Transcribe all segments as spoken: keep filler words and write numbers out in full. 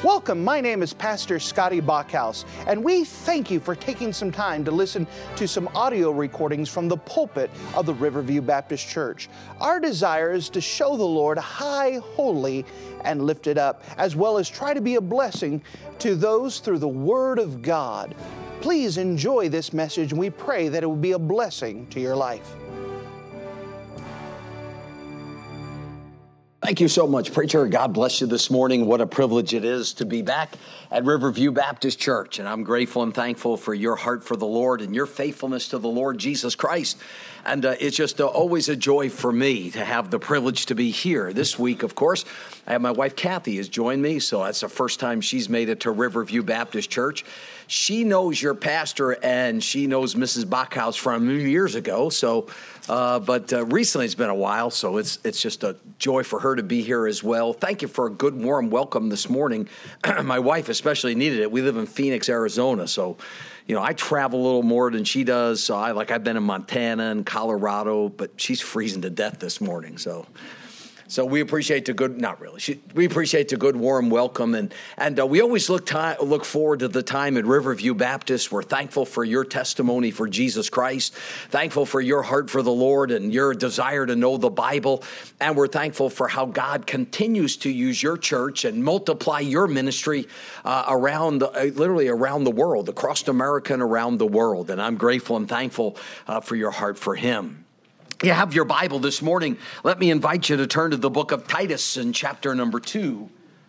Welcome, my name is Pastor Scotty Bachhaus, and we thank you for taking some time to listen to some audio recordings from the pulpit of the Riverview Baptist Church. Our desire is to show the Lord high, holy, and lifted up, as well as try to be a blessing to those through the Word of God. Please enjoy this message, and we pray that it will be a blessing to your life. Thank you so much, preacher. God bless you this morning. What a privilege it is to be back at Riverview Baptist Church. And I'm grateful and thankful for your heart for the Lord and your faithfulness to the Lord Jesus Christ. And uh, it's just uh, always a joy for me to have the privilege to be here. This week, of course, I have my wife, Kathy, has joined me. So that's the first time she's made it to Riverview Baptist Church. She knows your pastor and she knows Missus Bachhaus from years ago. So, uh, but uh, recently it's been a while. So it's it's just a joy for her to be here as well. Thank you for a good, warm welcome this morning. My wife especially needed it. We live in Phoenix, Arizona. So, you know, I travel a little more than she does. So I like I've been in Montana and Colorado, but she's freezing to death this morning. So. So we appreciate the good, not really, she, we appreciate the good, warm welcome. And and uh, we always look ti- look forward to the time at Riverview Baptist. We're thankful for your testimony for Jesus Christ, thankful for your heart for the Lord and your desire to know the Bible. And we're thankful for how God continues to use your church and multiply your ministry uh, around, uh, literally around the world, across America and around the world. And I'm grateful and thankful uh, for your heart for Him. You have your Bible this morning. Let me invite you to turn to the book of Titus in chapter number two.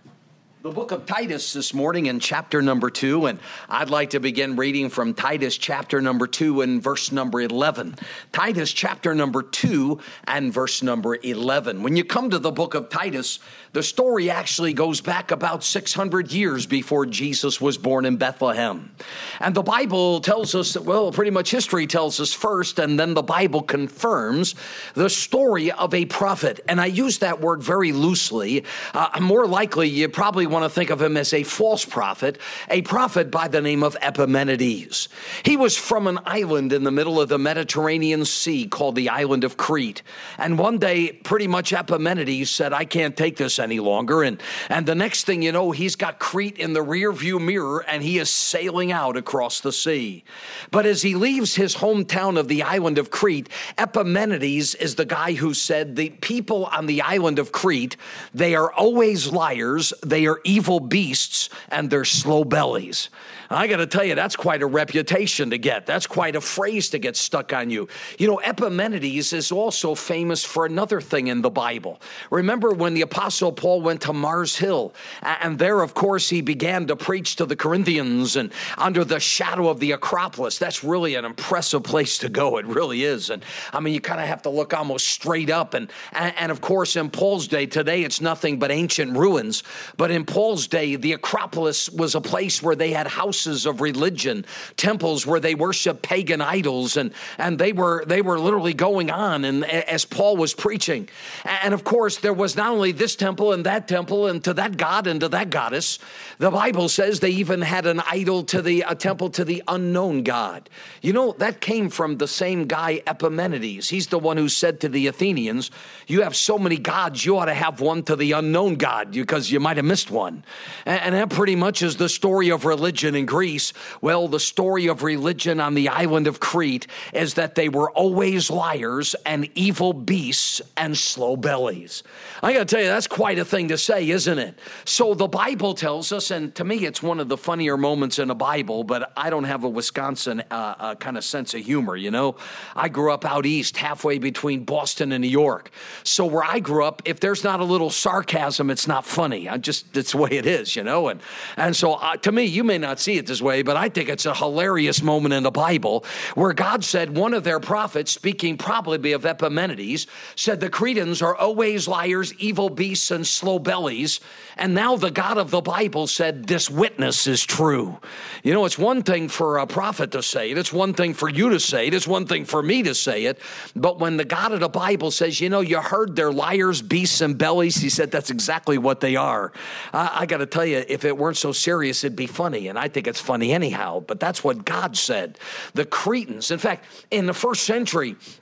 The book of Titus this morning in chapter number two, and I'd like to begin reading from Titus chapter number two and verse number eleven. Titus chapter number two and verse number eleven. When you come to the book of Titus, the story actually goes back about six hundred years before Jesus was born in Bethlehem. And the Bible tells us, well, pretty much history tells us first, and then the Bible confirms the story of a prophet. And I use that word very loosely. Uh, more likely, you probably want to think of him as a false prophet, a prophet by the name of Epimenides. He was from an island in the middle of the Mediterranean Sea called the island of Crete. And one day, pretty much Epimenides said, I can't take this any longer. And, and the next thing you know, he's got Crete in the rear view mirror and he is sailing out across the sea. But as he leaves his hometown of the island of Crete, Epimenides is the guy who said the people on the island of Crete, they are always liars, they are evil beasts, and they're slow bellies. I got to tell you, that's quite a reputation to get. That's quite a phrase to get stuck on you. You know, Epimenides is also famous for another thing in the Bible. Remember when the Apostle Paul went to Mars Hill, and there, of course, he began to preach to the Corinthians and under the shadow of the Acropolis. That's really an impressive place to go. It really is. And I mean, you kind of have to look almost straight up. And, and, and of course, in Paul's day, today, it's nothing but ancient ruins. But in Paul's day, the Acropolis was a place where they had houses of religion, temples where they worship pagan idols, and and they were they were literally going on, and as Paul was preaching, and of course there was not only this temple and that temple and to that god and to that goddess. The Bible says they even had an idol to the a temple to the unknown God. You know, that came from the same guy Epimenides. He's the one who said to the Athenians, "You have so many gods, you ought to have one to the unknown God because you might have missed one." And, and that pretty much is the story of religion in Greece. Well, the story of religion on the island of Crete is that they were always liars and evil beasts and slow bellies. I got to tell you, that's quite a thing to say, isn't it? So the Bible tells us, and to me, it's one of the funnier moments in the Bible, but I don't have a Wisconsin uh, uh, kind of sense of humor, you know? I grew up out east, halfway between Boston and New York. So where I grew up, if there's not a little sarcasm, it's not funny. I just, it's the way it is, you know? And, and so uh, to me, you may not see it this way, but I think it's a hilarious moment in the Bible where God said one of their prophets, speaking probably of Epimenides, said the Cretans are always liars, evil beasts, and slow bellies. And now the God of the Bible said this witness is true. You know, it's one thing for a prophet to say it. It's one thing for you to say it. It's one thing for me to say it. But when the God of the Bible says, you know, you heard they're liars, beasts, and bellies, he said that's exactly what they are. I, I got to tell you, if it weren't so serious, it'd be funny. And I think it's funny anyhow, but that's what God said. The Cretans, in fact, in the first century,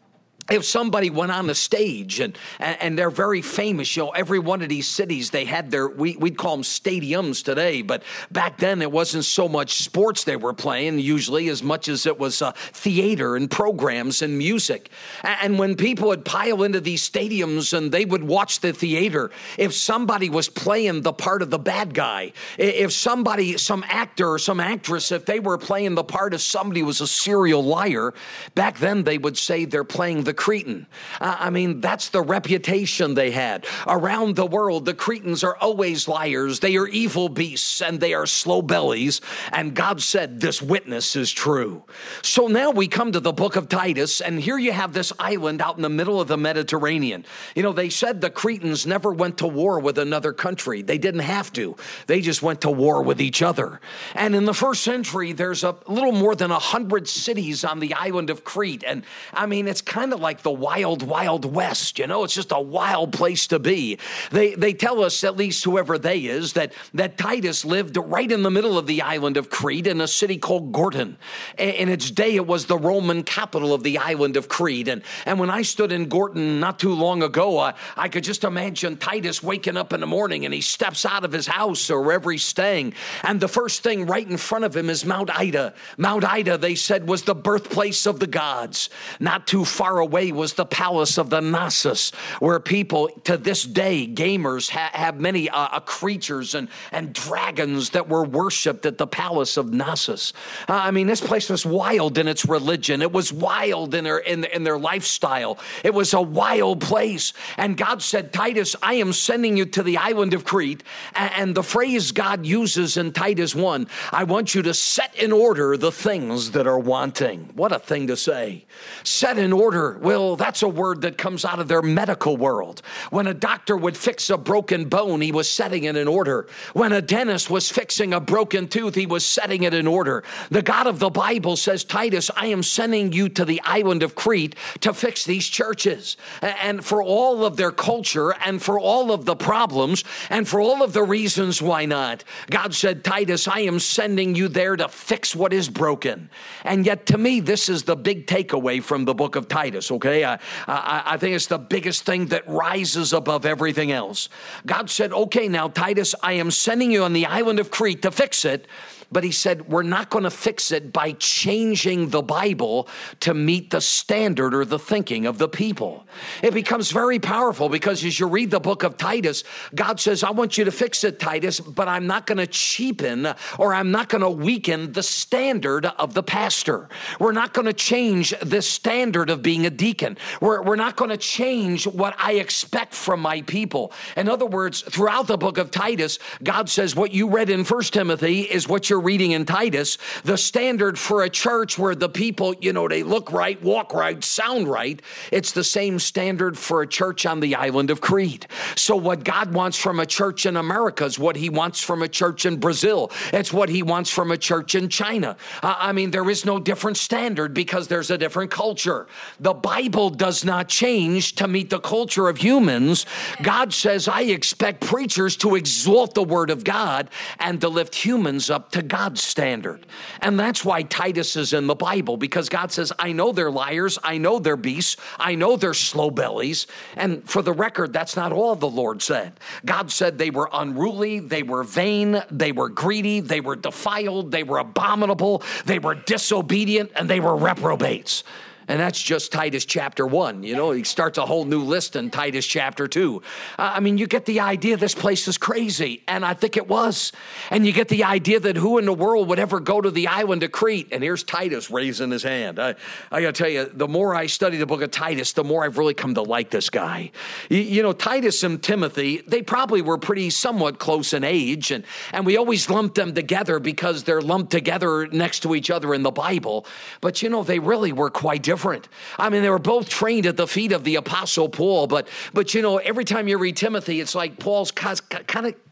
if somebody went on the stage and, and and they're very famous, you know, every one of these cities, they had their, we, we'd call them stadiums today, but back then it wasn't so much sports they were playing usually as much as it was uh, theater and programs and music. And when people would pile into these stadiums and they would watch the theater, if somebody was playing the part of the bad guy, if somebody, some actor or some actress, if they were playing the part of somebody who was a serial liar, back then they would say they're playing the Cretin. Uh, I mean, that's the reputation they had. Around the world, the Cretans are always liars. They are evil beasts and they are slow bellies. And God said, this witness is true. So now we come to the book of Titus, and here you have this island out in the middle of the Mediterranean. You know, they said the Cretans never went to war with another country. They didn't have to. They just went to war with each other. And in the first century, there's a little more than a hundred cities on the island of Crete. And I mean, it's kind of like the wild, wild west, you know, it's just a wild place to be. They they tell us, at least whoever they is, that, that Titus lived right in the middle of the island of Crete in a city called Gortyn. In its day, it was the Roman capital of the island of Crete. And, and when I stood in Gortyn not too long ago, uh, I could just imagine Titus waking up in the morning and he steps out of his house or wherever he's staying. And the first thing right in front of him is Mount Ida. Mount Ida, they said, was the birthplace of the gods. Not too far away was the palace of the Knossos, where people to this day, gamers, ha- have many uh, uh, creatures and, and dragons that were worshipped at the palace of Knossos. Uh, I mean, this place was wild in its religion. It was wild in their, in, in their lifestyle. It was a wild place. And God said, Titus, I am sending you to the island of Crete. And, and the phrase God uses in Titus one, I want you to set in order the things that are wanting. What a thing to say. Set in order. Well, that's a word that comes out of their medical world. When a doctor would fix a broken bone, he was setting it in order. When a dentist was fixing a broken tooth, he was setting it in order. The God of the Bible says, Titus, I am sending you to the island of Crete to fix these churches. And for all of their culture and for all of the problems and for all of the reasons why not, God said, Titus, I am sending you there to fix what is broken. And yet to me, this is the big takeaway from the book of Titus, okay? I, I, I think it's the biggest thing that rises above everything else. God said, okay, now, Titus, I am sending you on the island of Crete to fix it. But he said, we're not going to fix it by changing the Bible to meet the standard or the thinking of the people. It becomes very powerful because as you read the book of Titus, God says, I want you to fix it, Titus, but I'm not going to cheapen or I'm not going to weaken the standard of the pastor. We're not going to change the standard of being a deacon. We're, we're not going to change what I expect from my people. In other words, throughout the book of Titus, God says what you read in First Timothy is what you're reading in Titus. The standard for a church where the people, you know, they look right, walk right, sound right, it's the same standard for a church on the island of Crete. So what God wants from a church in America is what he wants from a church in Brazil. It's what he wants from a church in China. Uh, I mean, there is no different standard because there's a different culture. The Bible does not change to meet the culture of humans. God says, I expect preachers to exalt the word of God and to lift humans up to God's standard. And that's why Titus is in the Bible, because God says, I know they're liars. I know they're beasts. I know they're slow bellies. And for the record, that's not all the Lord said. God said they were unruly. They were vain. They were greedy. They were defiled. They were abominable. They were disobedient, and they were reprobates. And that's just Titus chapter one. You know, he starts a whole new list in Titus chapter two. Uh, I mean, you get the idea this place is crazy. And I think it was. And you get the idea that who in the world would ever go to the island of Crete? And here's Titus raising his hand. I, I got to tell you, the more I study the book of Titus, the more I've really come to like this guy. You, you know, Titus and Timothy, they probably were pretty somewhat close in age. And, and we always lump them together because they're lumped together next to each other in the Bible. But, you know, they really were quite different. Different. I mean, they were both trained at the feet of the Apostle Paul, but, but you know, every time you read Timothy, it's like Paul's kind of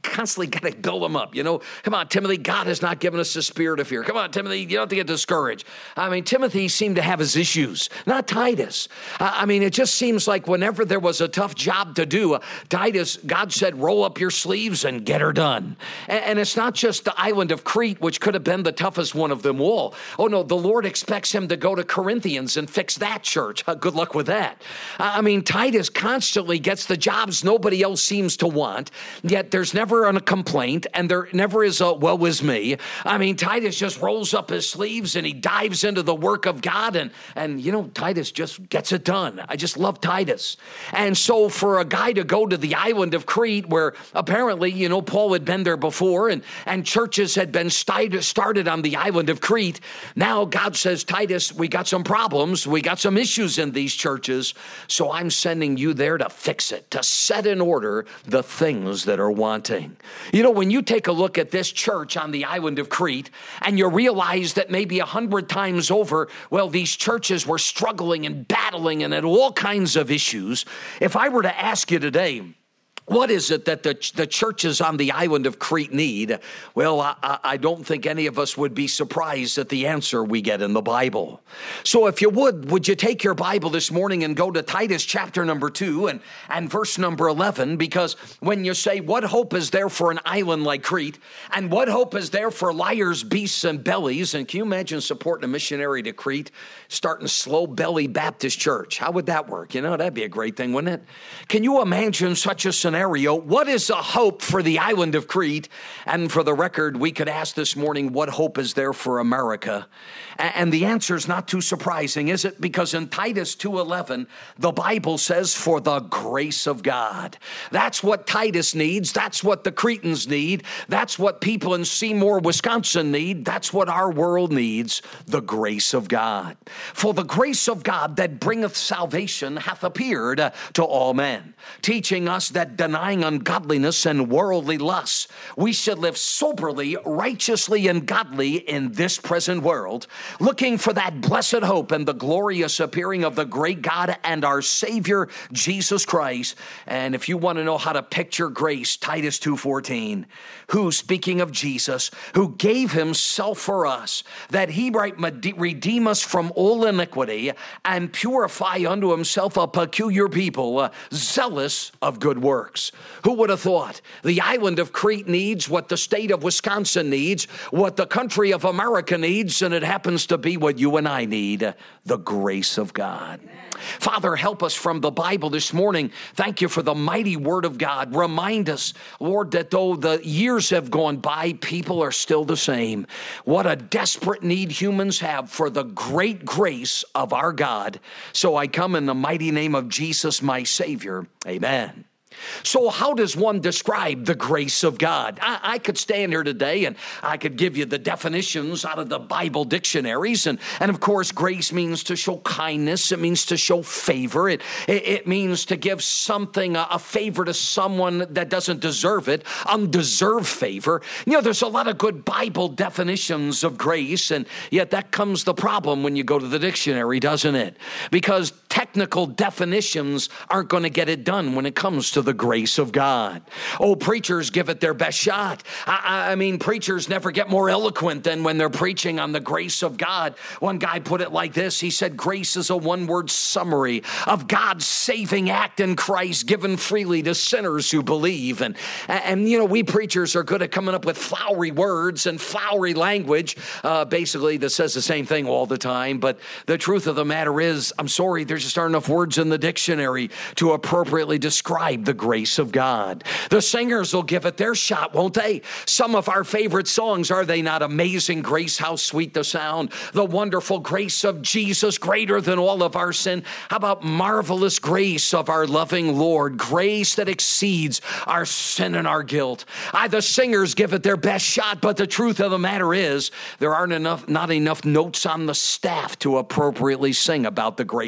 constantly got to build them up. You know, come on, Timothy, God has not given us a spirit of fear. Come on, Timothy, you don't have to get discouraged. I mean, Timothy seemed to have his issues, not Titus. Uh, I mean, it just seems like whenever there was a tough job to do, uh, Titus, God said, roll up your sleeves and get her done. And, and it's not just the island of Crete, which could have been the toughest one of them all. Oh, no, the Lord expects him to go to Corinthians and fix that church. Uh, good luck with that. Uh, I mean, Titus constantly gets the jobs nobody else seems to want, yet there's never a complaint, and there never is a woe is me. I mean, Titus just rolls up his sleeves and he dives into the work of God, and, and you know, Titus just gets it done. I just love Titus. And so for a guy to go to the island of Crete, where apparently, you know, Paul had been there before, and, and churches had been started on the island of Crete, now God says, Titus, we got some problems, we got some issues in these churches, so I'm sending you there to fix it, to set in order the things that are wanting. You know, when you take a look at this church on the island of Crete, and you realize that maybe a hundred times over, well, these churches were struggling and battling and had all kinds of issues. If I were to ask you today, what is it that the, the churches on the island of Crete need? Well, I, I don't think any of us would be surprised at the answer we get in the Bible. So if you would, would you take your Bible this morning and go to Titus chapter number two and, and verse number eleven? Because when you say, what hope is there for an island like Crete? And what hope is there for liars, beasts, and bellies? And can you imagine supporting a missionary to Crete, starting Slow Belly Baptist Church? How would that work? You know, that'd be a great thing, wouldn't it? Can you imagine such a scenario? What is the hope for the island of Crete? And for the record, we could ask this morning, what hope is there for America? And the answer is not too surprising, is it? Because in Titus two eleven, the Bible says, for the grace of God. That's what Titus needs. That's what the Cretans need. That's what people in Seymour, Wisconsin need. That's what our world needs, the grace of God. For the grace of God that bringeth salvation hath appeared to all men, teaching us that denying ungodliness and worldly lusts, we should live soberly, righteously, and godly in this present world, looking for that blessed hope and the glorious appearing of the great God and our Savior, Jesus Christ. And if you want to know how to picture grace, Titus two fourteen, who, speaking of Jesus, who gave himself for us, that he might redeem us from all iniquity and purify unto himself a peculiar people, uh, zealous of good works. Who would have thought the island of Crete needs what the state of Wisconsin needs, what the country of America needs, and it happens to be what you and I need, the grace of God. Amen. Father, help us from the Bible this morning. Thank you for the mighty word of God. Remind us, Lord, that though the years have gone by, people are still the same. What a desperate need humans have for the great grace of our God. So I come in the mighty name of Jesus, my Savior. Amen. So how does one describe the grace of God? I, I could stand here today and I could give you the definitions out of the Bible dictionaries. And, and of course, grace means to show kindness. It means to show favor. It, it, it means to give something, a, a favor to someone that doesn't deserve it, undeserved favor. You know, there's a lot of good Bible definitions of grace, and yet that comes the problem when you go to the dictionary, doesn't it? Because technical definitions aren't going to get it done when it comes to the grace of God. Oh, preachers give it their best shot. I, I mean, preachers never get more eloquent than when they're preaching on the grace of God. One guy put it like this. He said, grace is a one-word summary of God's saving act in Christ given freely to sinners who believe. And, and you know, we preachers are good at coming up with flowery words and flowery language, uh, basically that says the same thing all the time. But the truth of the matter is, I'm sorry, there's just aren't enough words in the dictionary to appropriately describe the grace of God. The singers will give it their shot, won't they? Some of our favorite songs, are they not? Amazing Grace, how sweet the sound. The wonderful grace of Jesus, greater than all of our sin. How about marvelous grace of our loving Lord? Grace that exceeds our sin and our guilt. I, the singers give it their best shot, but the truth of the matter is, there aren't enough, not enough notes on the staff to appropriately sing about the grace of God.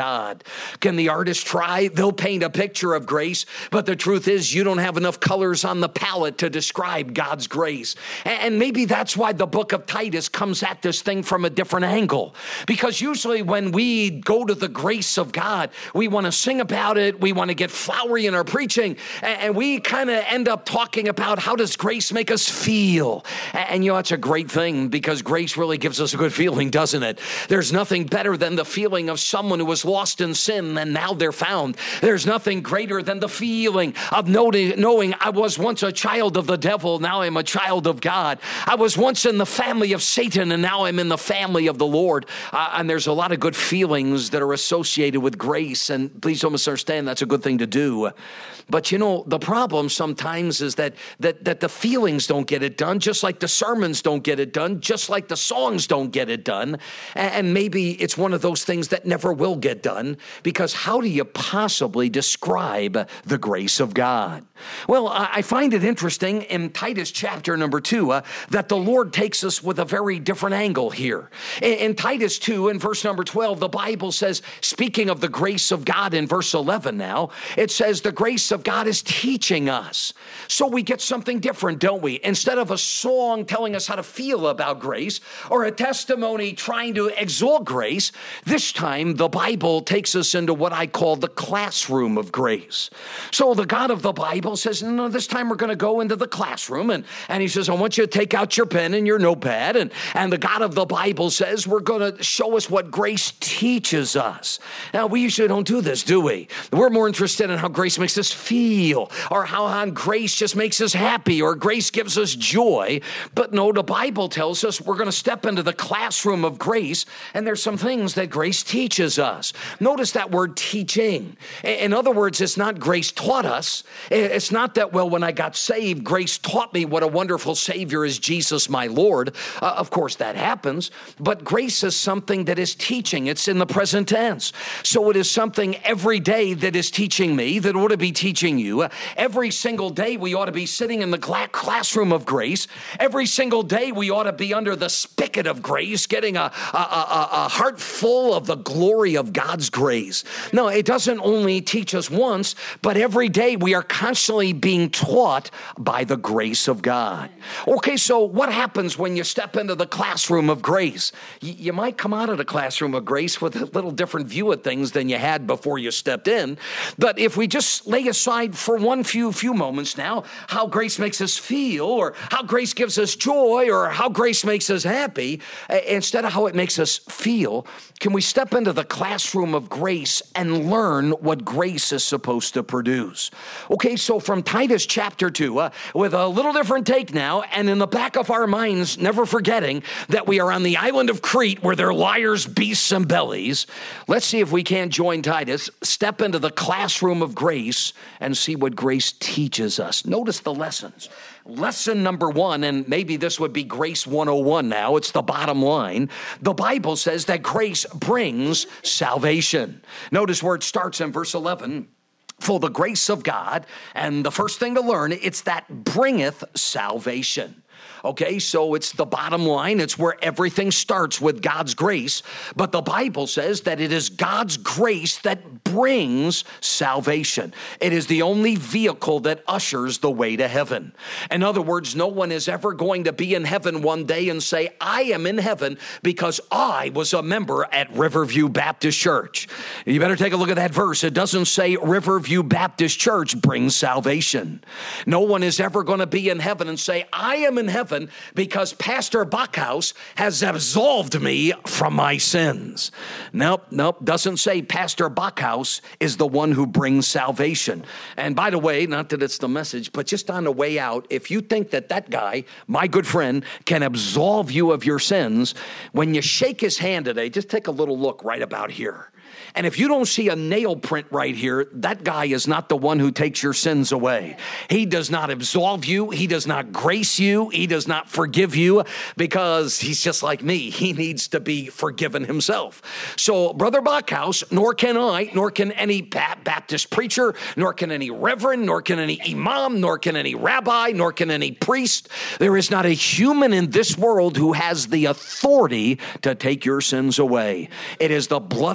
God. Can the artist try? They'll paint a picture of grace, but the truth is you don't have enough colors on the palette to describe God's grace. And maybe that's why the book of Titus comes at this thing from a different angle. Because usually when we go to the grace of God, we want to sing about it, we want to get flowery in our preaching, and we kind of end up talking about how does grace make us feel. And you know, that's a great thing, because grace really gives us a good feeling, doesn't it? There's nothing better than the feeling of someone who was lost in sin and now they're found. There's nothing greater than the feeling of knowing, knowing I was once a child of the devil, now I'm a child of God. I was once in the family of Satan, and now I'm in the family of the Lord. Uh, and there's a lot of good feelings that are associated with grace, and please don't misunderstand, that's a good thing to do. But you know, the problem sometimes is that, that, that the feelings don't get it done, just like the sermons don't get it done, just like the songs don't get it done. And maybe it's one of those things that never will get done, because how do you possibly describe the grace of God? Well, I find it interesting in Titus chapter number two uh, that the Lord takes us with a very different angle here. In, in Titus two, in verse number twelve, the Bible says, speaking of the grace of God in verse eleven now, it says the grace of God is teaching us. So we get something different, don't we? Instead of a song telling us how to feel about grace, or a testimony trying to exalt grace, this time the Bible takes us into what I call the classroom of grace. So the God of the Bible says, no, this time we're going to go into the classroom, and, and he says, I want you to take out your pen and your notepad, and, and the God of the Bible says, we're going to show us what grace teaches us. Now, we usually don't do this, do we? We're more interested in how grace makes us feel, or how on grace just makes us happy, or grace gives us joy. But no, the Bible tells us we're going to step into the classroom of grace, and there's some things that grace teaches us. Notice that word teaching. In other words, it's not grace taught us. It's not that, well, when I got saved, grace taught me what a wonderful Savior is Jesus, my Lord. Uh, of course, that happens. But grace is something that is teaching. It's in the present tense. So it is something every day that is teaching me, that ought to be teaching you. Every single day we ought to be sitting in the classroom of grace. Every single day we ought to be under the spigot of grace, getting a, a, a, a heart full of the glory of God's grace. No, it doesn't only teach us once, but every day we are constantly being taught by the grace of God. Okay, so what happens when you step into the classroom of grace? Y- you might come out of the classroom of grace with a little different view of things than you had before you stepped in. But if we just lay aside for one few few moments now how grace makes us feel, or how grace gives us joy, or how grace makes us happy, uh, instead of how it makes us feel, can we step into the classroom of grace and learn what grace is supposed to produce? Okay, so from Titus chapter two, uh, with a little different take now, and in the back of our minds, never forgetting that we are on the island of Crete where there are liars, beasts, and bellies, let's see if we can't join Titus, step into the classroom of grace, and see what grace teaches us. Notice the lessons. Lesson number one, and maybe this would be Grace one oh one now, it's the bottom line. The Bible says that grace brings salvation. Notice where it starts in verse eleven. For the grace of God, and the first thing to learn, it's that bringeth salvation. Okay, so it's the bottom line. It's where everything starts, with God's grace. But the Bible says that it is God's grace that brings salvation. It is the only vehicle that ushers the way to heaven. In other words, no one is ever going to be in heaven one day and say, I am in heaven because I was a member at Riverview Baptist Church. You better take a look at that verse. It doesn't say Riverview Baptist Church brings salvation. No one is ever going to be in heaven and say, I am in heaven because Pastor Bachhaus has absolved me from my sins. Nope, nope, doesn't say Pastor Bachhaus is the one who brings salvation. And by the way, not that it's the message, but just on the way out, if you think that that guy, my good friend, can absolve you of your sins, when you shake his hand today, just take a little look right about here. And if you don't see a nail print right here, that guy is not the one who takes your sins away. He does not absolve you. He does not grace you. He does not forgive you, because he's just like me. He needs to be forgiven himself. So Brother Bachhaus, nor can I, nor can any Baptist preacher, nor can any reverend, nor can any imam, nor can any rabbi, nor can any priest. There is not a human in this world who has the authority to take your sins away. It is the blood of Jesus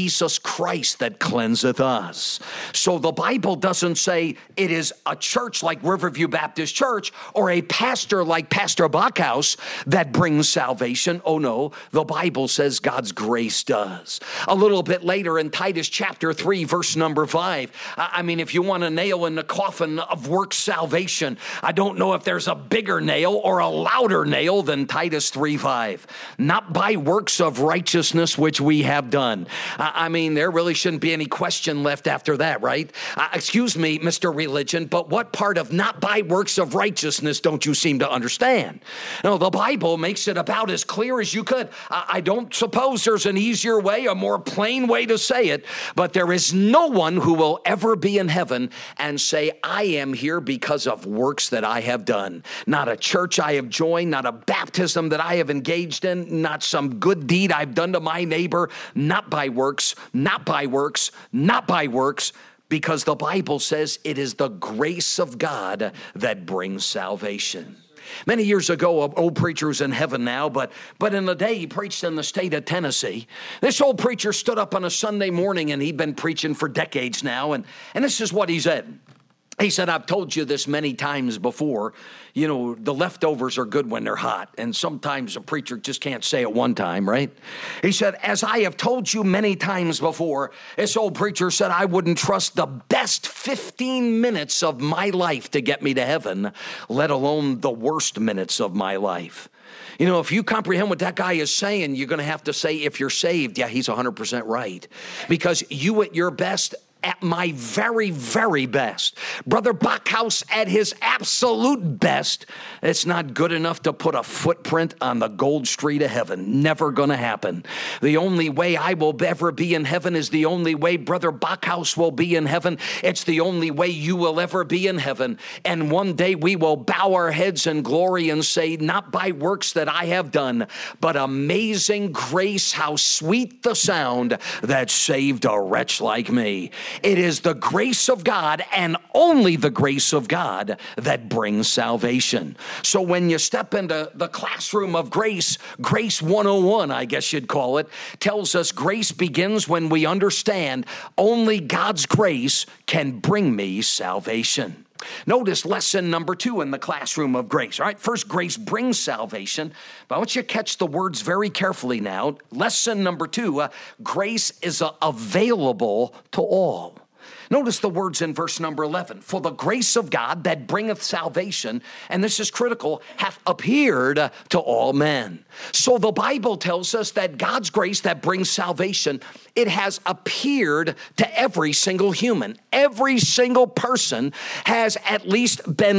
Jesus Christ that cleanseth us. So the Bible doesn't say it is a church like Riverview Baptist Church or a pastor like Pastor Bachhaus that brings salvation. Oh no, the Bible says God's grace does. A little bit later in Titus chapter three, verse number five, I mean, if you want a nail in the coffin of works salvation, I don't know if there's a bigger nail or a louder nail than Titus three five. Not by works of righteousness which we have done. I mean, there really shouldn't be any question left after that, right? Uh, excuse me, Mister Religion, but what part of not by works of righteousness don't you seem to understand? No, the Bible makes it about as clear as you could. I, I don't suppose there's an easier way, a more plain way to say it, but there is no one who will ever be in heaven and say, I am here because of works that I have done. Not a church I have joined, not a baptism that I have engaged in, not some good deed I've done to my neighbor, not by works, not by works, not by works, because the Bible says it is the grace of God that brings salvation. Many years ago, an old preacher who's in heaven now, but but in the day he preached in the state of Tennessee. This old preacher stood up on a Sunday morning, and he'd been preaching for decades now, and, and this is what he said. He said, I've told you this many times before. You know, the leftovers are good when they're hot, and sometimes a preacher just can't say it one time, right? He said, as I have told you many times before, this old preacher said, I wouldn't trust the best fifteen minutes of my life to get me to heaven, let alone the worst minutes of my life. You know, if you comprehend what that guy is saying, you're going to have to say, if you're saved, yeah, he's one hundred percent right. Because you at your best, at my very, very best, Brother Bachhaus at his absolute best, it's not good enough to put a footprint on the gold street of heaven. Never going to happen. The only way I will ever be in heaven is the only way Brother Bachhaus will be in heaven. It's the only way you will ever be in heaven. And one day we will bow our heads in glory and say, not by works that I have done, but amazing grace, how sweet the sound that saved a wretch like me. It is the grace of God and only the grace of God that brings salvation. So when you step into the classroom of grace, Grace one oh one, I guess you'd call it, tells us grace begins when we understand only God's grace can bring me salvation. Notice lesson number two in the classroom of grace. All right, first, grace brings salvation, but I want you to catch the words very carefully now. Lesson number two, uh, grace is uh, available to all. Notice the words in verse number eleven. For the grace of God that bringeth salvation, and this is critical, hath appeared to all men. So the Bible tells us that God's grace that brings salvation, it has appeared to every single human. Every single person has at least been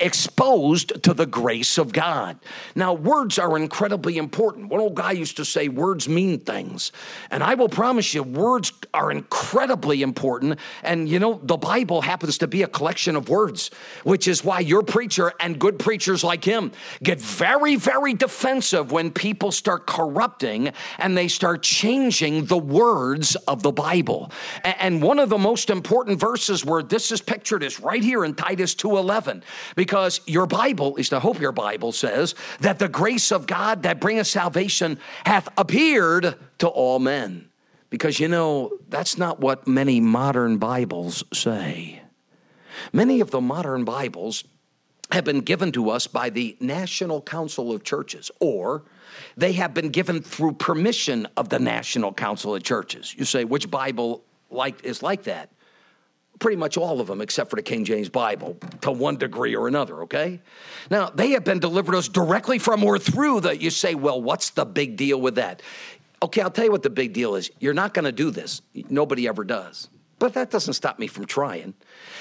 exposed to the grace of God. Now, words are incredibly important. One old guy used to say, words mean things. And I will promise you, words are incredibly important. And you know, the Bible happens to be a collection of words, which is why your preacher and good preachers like him get very, very defensive when people start corrupting and they start changing the words of the Bible. And one of the most important verses where this is pictured is right here in Titus two eleven, because your Bible, at least I hope your Bible says, that the grace of God that bringeth salvation hath appeared to all men. Because, you know, that's not what many modern Bibles say. Many of the modern Bibles have been given to us by the National Council of Churches, or they have been given through permission of the National Council of Churches. You say, which Bible like is like that? Pretty much all of them, except for the King James Bible, to one degree or another, okay? Now, they have been delivered us directly from or through the, you say, well, what's the big deal with that? Okay, I'll tell you what the big deal is. You're not going to do this. Nobody ever does. But that doesn't stop me from trying.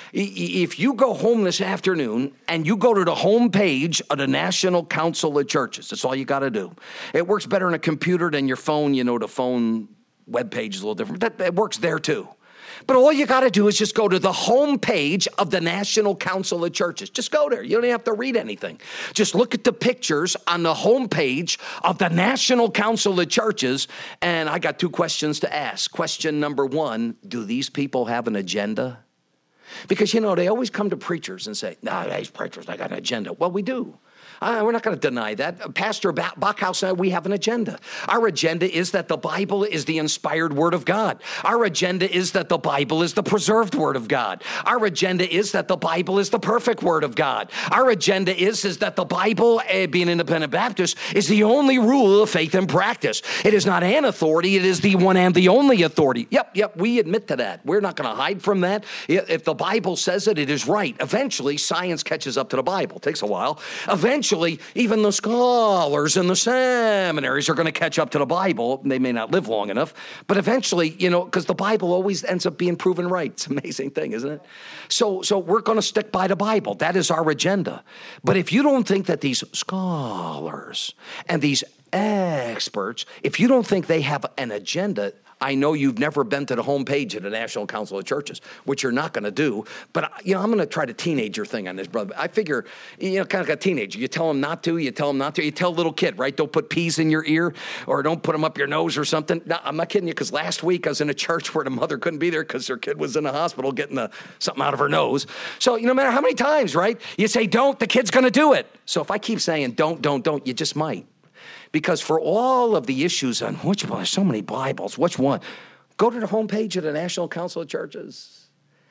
If you go home this afternoon and you go to the home page of the National Council of Churches, that's all you got to do. It works better on a computer than your phone. You know, the phone web page is a little different. That, that works there too. But all you got to do is just go to the home page of the National Council of Churches. Just go there. You don't even have to read anything. Just look at the pictures on the home page of the National Council of Churches. And I got two questions to ask. Question number one, do these people have an agenda? Because, you know, they always come to preachers and say, no, these preachers, they got an agenda. Well, we do. Uh, we're not going to deny that. Pastor Bachhaus and I, we have an agenda. Our agenda is that the Bible is the inspired Word of God. Our agenda is that the Bible is the preserved Word of God. Our agenda is that the Bible is the perfect Word of God. Our agenda is, is that the Bible, uh, being independent Baptist, is the only rule of faith and practice. It is not an authority. It is the one and the only authority. Yep, yep, we admit to that. We're not going to hide from that. If the Bible says it, it is right. Eventually, science catches up to the Bible. It takes a while. Eventually, even the scholars and the seminaries are going to catch up to the Bible. They may not live long enough, but eventually, you know, because the Bible always ends up being proven right. It's an amazing thing, isn't it? So, so we're going to stick by the Bible. That is our agenda. But if you don't think that these scholars and these experts, if you don't think they have an agenda, I know you've never been to the homepage of the National Council of Churches, which you're not going to do. But, you know, I'm going to try the teenager thing on this, brother. I figure, you know, kind of like a teenager. You tell them not to, you tell them not to. You tell a little kid, right, don't put peas in your ear or don't put them up your nose or something. No, I'm not kidding you, because last week I was in a church where the mother couldn't be there because her kid was in the hospital getting the, something out of her nose. So, you know, no matter how many times, right, you say don't, the kid's going to do it. So if I keep saying don't, don't, don't, you just might. Because for all of the issues on which one, there's so many Bibles, which one? Go to the homepage of the National Council of Churches.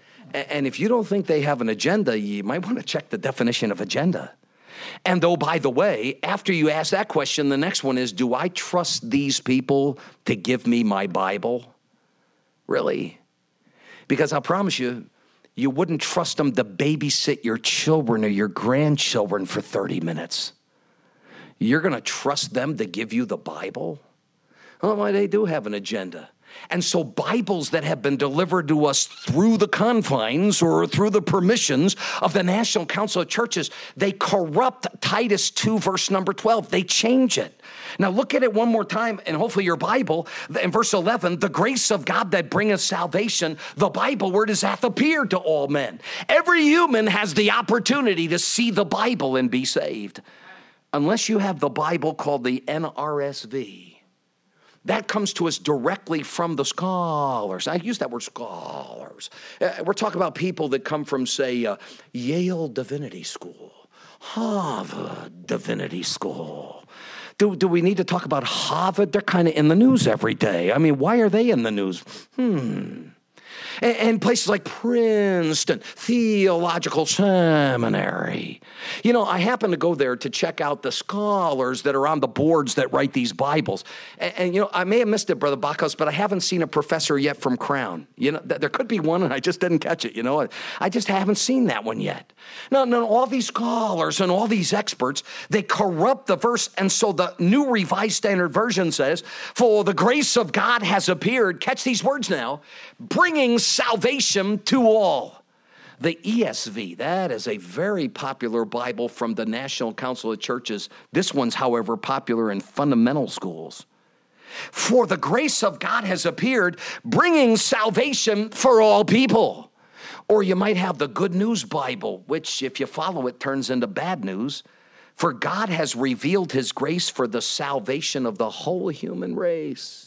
And if you don't think they have an agenda, you might want to check the definition of agenda. And though, by the way, after you ask that question, the next one is, do I trust these people to give me my Bible? Really? Because I promise you, you wouldn't trust them to babysit your children or your grandchildren for thirty minutes. You're going to trust them to give you the Bible? Oh, well, they do have an agenda. And so Bibles that have been delivered to us through the confines or through the permissions of the National Council of Churches, they corrupt Titus two, verse number twelve. They change it. Now look at it one more time, and hopefully your Bible, in verse eleven, the grace of God that bringeth salvation, the Bible word is hath appeared to all men. Every human has the opportunity to see the Bible and be saved. Unless you have the Bible called the N R S V. That comes to us directly from the scholars. I use that word scholars. Uh, we're talking about people that come from, say, uh, Yale Divinity School, Harvard Divinity School. Do, do we need to talk about Harvard? They're kind of in the news every day. I mean, why are they in the news? Hmm. And, and places like Princeton Theological Seminary. You know, I happen to go there to check out the scholars that are on the boards that write these Bibles. And, and you know, I may have missed it, Brother Bachhaus, but I haven't seen a professor yet from Crown. You know, th- there could be one, and I just didn't catch it. You know, I, I just haven't seen that one yet. No, no, all these scholars and all these experts, they corrupt the verse. And so the New Revised Standard Version says, for the grace of God has appeared, catch these words now, bringing salvation to all. The E S V, that is a very popular Bible from the National Council of Churches. This one's, however, popular in fundamental schools. For the grace of God has appeared, bringing salvation for all people. Or you might have the Good News Bible, which, if you follow it, turns into bad news. For God has revealed his grace for the salvation of the whole human race.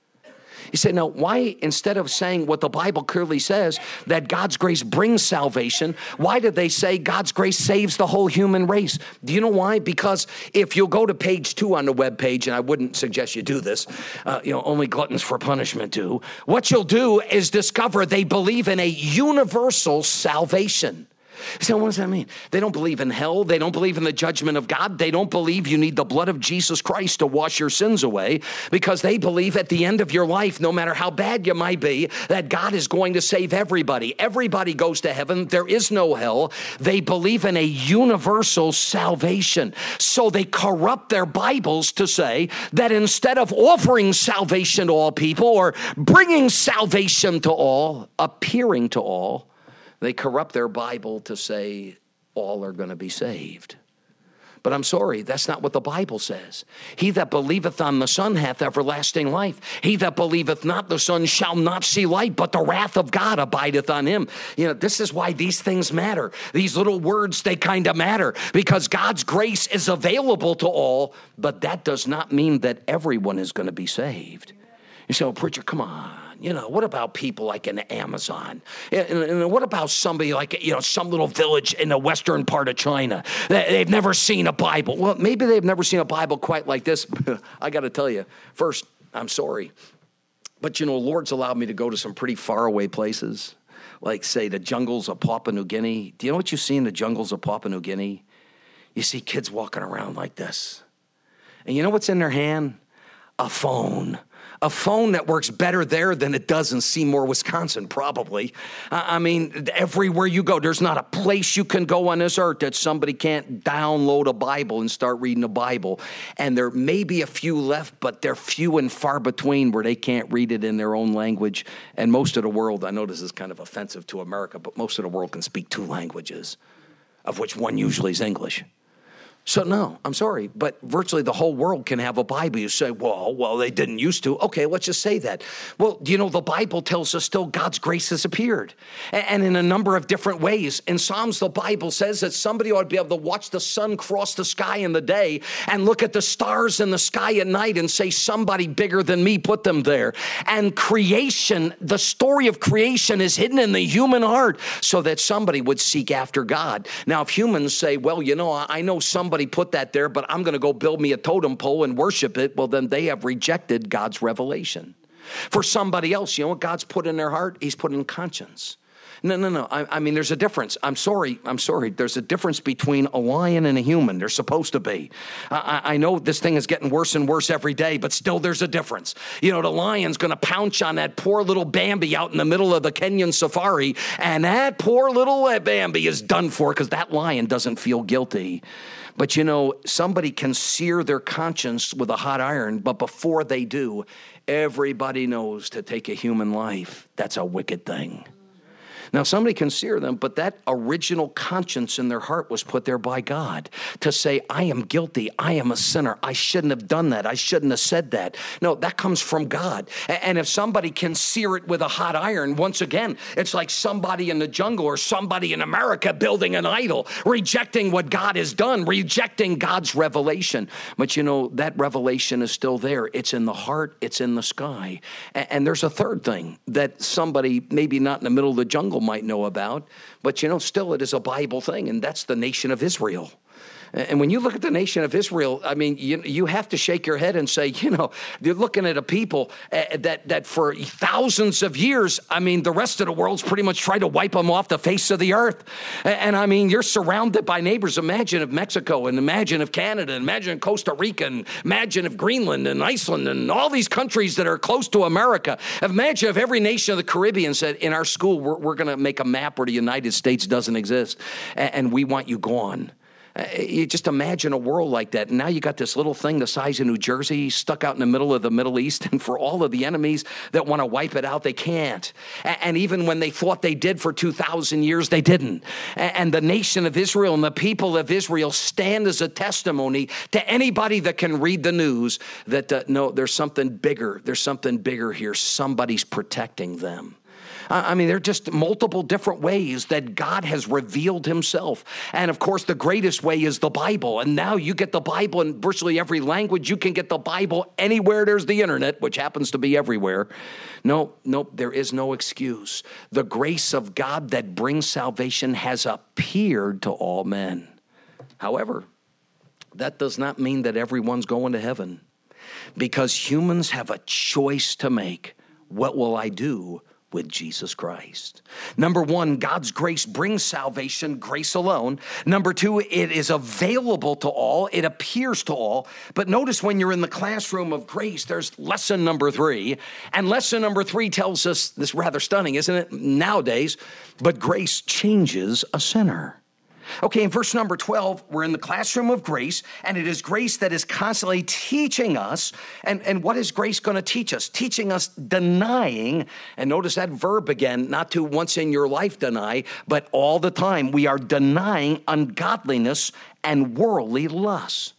You say, now, why, instead of saying what the Bible clearly says, that God's grace brings salvation, why did they say God's grace saves the whole human race? Do you know why? Because if you'll go to page two on the web page, and I wouldn't suggest you do this, uh, you know, only gluttons for punishment do, what you'll do is discover they believe in a universal salvation. So what does that mean? They don't believe in hell. They don't believe in the judgment of God. They don't believe you need the blood of Jesus Christ to wash your sins away, because they believe at the end of your life, no matter how bad you might be, that God is going to save everybody. Everybody goes to heaven. There is no hell. They believe in a universal salvation. So they corrupt their Bibles to say that instead of offering salvation to all people or bringing salvation to all, appearing to all, they corrupt their Bible to say all are going to be saved. But I'm sorry, that's not what the Bible says. He that believeth on the Son hath everlasting life. He that believeth not the Son shall not see light, but the wrath of God abideth on him. You know, this is why these things matter. These little words, they kind of matter, because God's grace is available to all, but that does not mean that everyone is going to be saved. You say, well, preacher, come on. You know, what about people like in Amazon? And, and, and what about somebody like, you know, some little village in the western part of China? They, they've never seen a Bible. Well, maybe they've never seen a Bible quite like this. I got to tell you, first, I'm sorry. But, you know, the Lord's allowed me to go to some pretty faraway places, like, say, the jungles of Papua New Guinea. Do you know what you see in the jungles of Papua New Guinea? You see kids walking around like this. And you know what's in their hand? A phone. A phone that works better there than it does in Seymour, Wisconsin, probably. I mean, everywhere you go, there's not a place you can go on this earth that somebody can't download a Bible and start reading a Bible. And there may be a few left, but they're few and far between where they can't read it in their own language. And most of the world, I know this is kind of offensive to America, but most of the world can speak two languages, of which one usually is English. So no, I'm sorry, but virtually the whole world can have a Bible. You say, well, well, they didn't used to. Okay, let's just say that. Well, you know, the Bible tells us still God's grace has appeared, and in a number of different ways. In Psalms, the Bible says that somebody ought to be able to watch the sun cross the sky in the day and look at the stars in the sky at night and say, somebody bigger than me put them there. And creation, the story of creation is hidden in the human heart so that somebody would seek after God. Now, if humans say, well, you know, I know somebody Somebody put that there, but I'm going to go build me a totem pole and worship it. Well, then they have rejected God's revelation. For somebody else, you know what God's put in their heart? He's put in conscience. No, no, no. I, I mean, there's a difference. I'm sorry. I'm sorry. There's a difference between a lion and a human. There's supposed to be. I, I know this thing is getting worse and worse every day, but still there's a difference. You know, the lion's going to pounce on that poor little Bambi out in the middle of the Kenyan safari, and that poor little Bambi is done for because that lion doesn't feel guilty. But, you know, somebody can sear their conscience with a hot iron, but before they do, everybody knows to take a human life, that's a wicked thing. Now, somebody can sear them, but that original conscience in their heart was put there by God to say, I am guilty. I am a sinner. I shouldn't have done that. I shouldn't have said that. No, that comes from God. And if somebody can sear it with a hot iron, once again, it's like somebody in the jungle or somebody in America building an idol, rejecting what God has done, rejecting God's revelation. But, you know, that revelation is still there. It's in the heart. It's in the sky. And there's a third thing that somebody, maybe not in the middle of the jungle, might know about, but you know, still it is a Bible thing, and that's the nation of Israel. And when you look at the nation of Israel, I mean, you, you have to shake your head and say, you know, you're looking at a people uh, that that for thousands of years, I mean, the rest of the world's pretty much tried to wipe them off the face of the earth. And, and I mean, you're surrounded by neighbors. Imagine if Mexico, and imagine if Canada, and imagine Costa Rica, and imagine if Greenland and Iceland and all these countries that are close to America. Imagine if every nation of the Caribbean said, in our school, we're, we're going to make a map where the United States doesn't exist, and, and we want you gone. Uh, you just imagine a world like that. And now you got this little thing the size of New Jersey stuck out in the middle of the Middle East. And for all of the enemies that want to wipe it out, they can't. And, and even when they thought they did for two thousand years, they didn't. And, and the nation of Israel and the people of Israel stand as a testimony to anybody that can read the news that, uh, no, there's something bigger. There's something bigger here. Somebody's protecting them. I mean, there are just multiple different ways that God has revealed himself. And of course, the greatest way is the Bible. And now you get the Bible in virtually every language. You can get the Bible anywhere there's the internet, which happens to be everywhere. No, no, there is no excuse. The grace of God that brings salvation has appeared to all men. However, that does not mean that everyone's going to heaven, because humans have a choice to make. What will I do with Jesus Christ? Number one, God's grace brings salvation, grace alone. Number two, it is available to all. It appears to all. But notice when you're in the classroom of grace, there's lesson number three. And lesson number three tells us, this is rather stunning, isn't it, nowadays, but grace changes a sinner. Okay, in verse number twelve, we're in the classroom of grace, and it is grace that is constantly teaching us. And, and what is grace going to teach us? Teaching us denying, and notice that verb again, not to once in your life deny, but all the time. We are denying ungodliness and worldly lusts.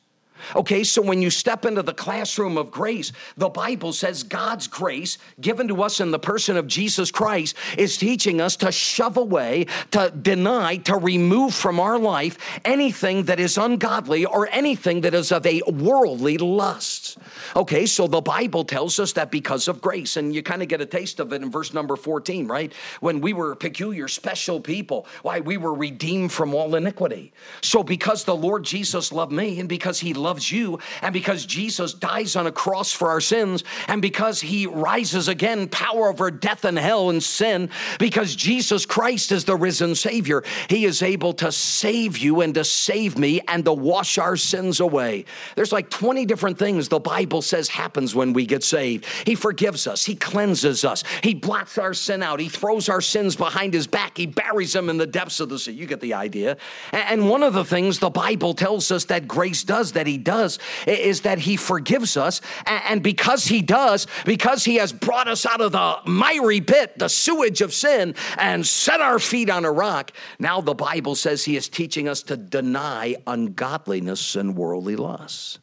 Okay, so when you step into the classroom of grace, the Bible says God's grace given to us in the person of Jesus Christ is teaching us to shove away, to deny, to remove from our life anything that is ungodly or anything that is of a worldly lust. Okay, so the Bible tells us that because of grace, and you kind of get a taste of it in verse number fourteen, right? When we were peculiar, special people, why we were redeemed from all iniquity. So because the Lord Jesus loved me, and because he loves you, and because Jesus dies on a cross for our sins, and because he rises again, power over death and hell and sin, because Jesus Christ is the risen Savior, he is able to save you and to save me and to wash our sins away. There's like twenty different things the Bible says happens when we get saved. He forgives us. He cleanses us. He blots our sin out. He throws our sins behind his back. He buries them in the depths of the sea. You get the idea. And one of the things the Bible tells us that grace does, that he does, is that he forgives us. And because he does, because he has brought us out of the miry pit, the sewage of sin, and set our feet on a rock, now the Bible says he is teaching us to deny ungodliness and worldly lusts.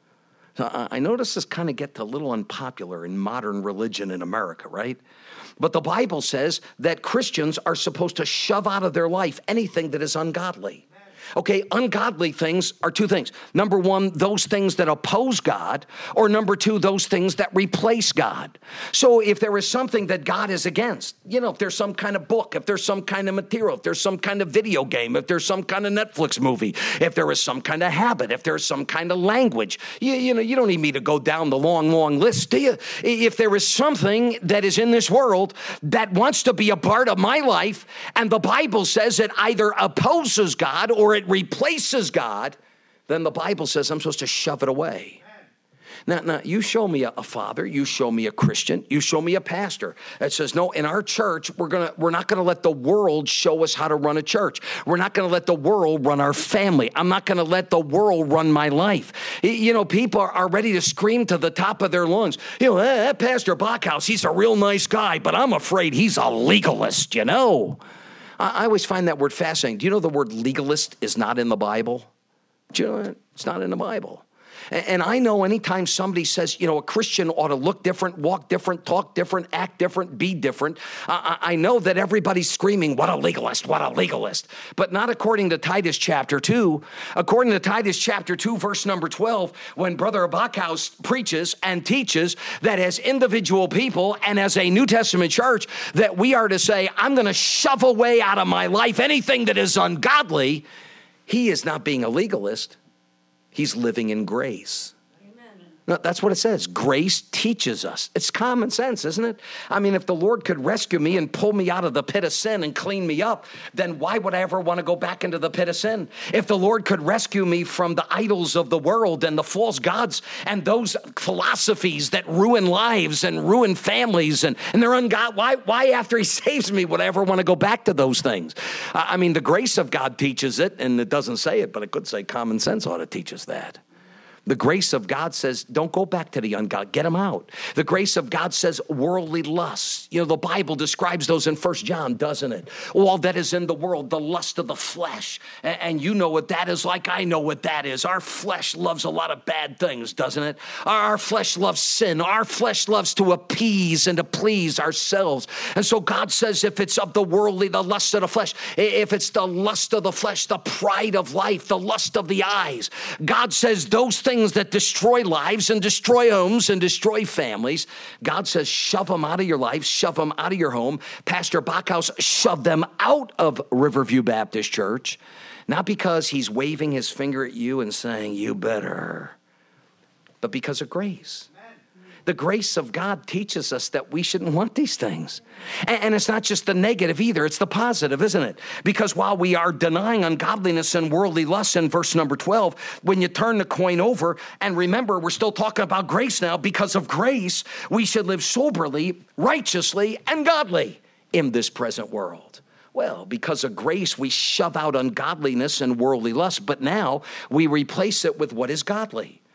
So I notice this kind of get a little unpopular in modern religion in America, right? But the Bible says that Christians are supposed to shove out of their life anything that is ungodly. Okay, ungodly things are two things. Number one, those things that oppose God, or number two, those things that replace God. So if there is something that God is against, you know, if there's some kind of book, if there's some kind of material, if there's some kind of video game, if there's some kind of Netflix movie, if there is some kind of habit, if there's some kind of language, you, you know, you don't need me to go down the long, long list, do you? If there is something that is in this world that wants to be a part of my life, and the Bible says it either opposes God or it replaces God, then the Bible says I'm supposed to shove it away. Now, now you show me a, a father, you show me a Christian, you show me a pastor that says, no, in our church, we're gonna we're not gonna let the world show us how to run a church. We're not gonna let the world run our family. I'm not gonna let the world run my life. You know, people are, are ready to scream to the top of their lungs. You know, eh, that Pastor Bachhaus, he's a real nice guy, but I'm afraid he's a legalist, you know. I always find that word fascinating. Do you know the word legalist is not in the Bible? Do you know that? It's not in the Bible. And I know anytime somebody says, you know, a Christian ought to look different, walk different, talk different, act different, be different, I know that everybody's screaming, what a legalist, what a legalist. But not according to Titus chapter two. According to Titus chapter two, verse number twelve, when Brother Bachhaus preaches and teaches that as individual people and as a New Testament church, that we are to say, I'm going to shove away out of my life anything that is ungodly. He is not being a legalist. He's living in grace. Amen. No, that's what it says. Grace teaches us. It's common sense, isn't it? I mean, if the Lord could rescue me and pull me out of the pit of sin and clean me up, then why would I ever want to go back into the pit of sin? If the Lord could rescue me from the idols of the world and the false gods and those philosophies that ruin lives and ruin families and, and they're ungod, why, why after he saves me would I ever want to go back to those things? I mean, the grace of God teaches it, and it doesn't say it, but it could say common sense ought to teach us that. The grace of God says, don't go back to the ungod, get them out. The grace of God says worldly lusts. You know, the Bible describes those in First John, doesn't it? All that is in the world, the lust of the flesh. And, and you know what that is like. I know what that is. Our flesh loves a lot of bad things, doesn't it? Our flesh loves sin. Our flesh loves to appease and to please ourselves. And so God says if it's of the worldly, the lust of the flesh, if it's the lust of the flesh, the pride of life, the lust of the eyes, God says those things that destroy lives and destroy homes and destroy families, God says, shove them out of your life, shove them out of your home. Pastor Bachhaus shoved them out of Riverview Baptist Church, not because he's waving his finger at you and saying, you better, but because of grace. The grace of God teaches us that we shouldn't want these things. And it's not just the negative either, it's the positive, isn't it? Because while we are denying ungodliness and worldly lust in verse number twelve, when you turn the coin over, and remember, we're still talking about grace now, because of grace, we should live soberly, righteously, and godly in this present world. Well, because of grace, we shove out ungodliness and worldly lust, but now we replace it with what is godly.